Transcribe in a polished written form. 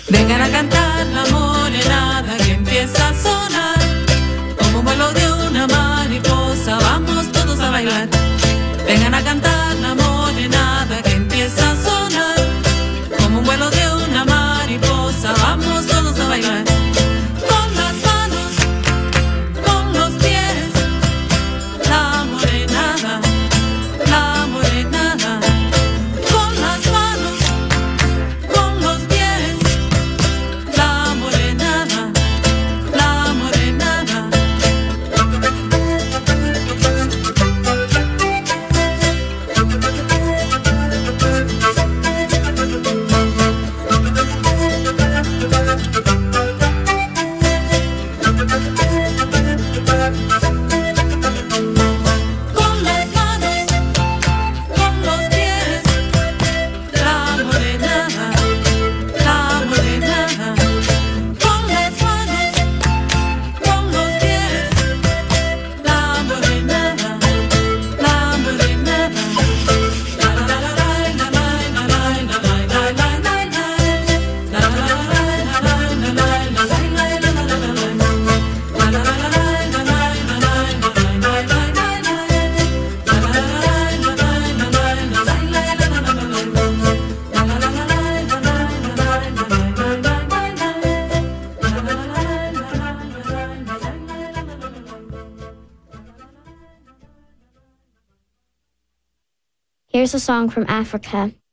Vengan a cantar la morenada que empieza a sonar. Como un vuelo de una mariposa, vamos todos a bailar. Vengan a cantar la morenada que empieza a sonar. Como un vuelo de una mariposa, vamos todos a bailar. Con las manos, con los pies, la morenada, la morenada. Con las manos, con los pies, la morenada, la morenada. Con las manos, con los pies, la morenada, la morenada. Con las manos, con los pies, la morenada, la morenada. La la la la la la la la la la la la la. La la la la la la la la la la la la la. Here's a song from Africa.